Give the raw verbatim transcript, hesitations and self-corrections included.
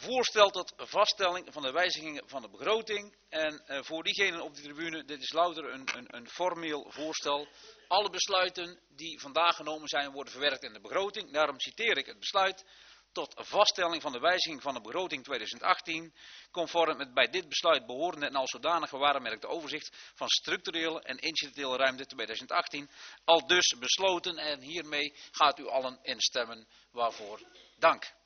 voorstel tot vaststelling van de wijzigingen van de begroting. En uh, voor diegenen op de tribune, dit is louter een, een, een formeel voorstel. Alle besluiten die vandaag genomen zijn worden verwerkt in de begroting. Daarom citeer ik het besluit tot vaststelling van de wijziging van de begroting tweeduizend achttien. Conform het bij dit besluit behorende en als zodanig gewaarmerkte overzicht van structurele en incidentele ruimte tweeduizend achttien. Al dus besloten en hiermee gaat u allen instemmen waarvoor dank.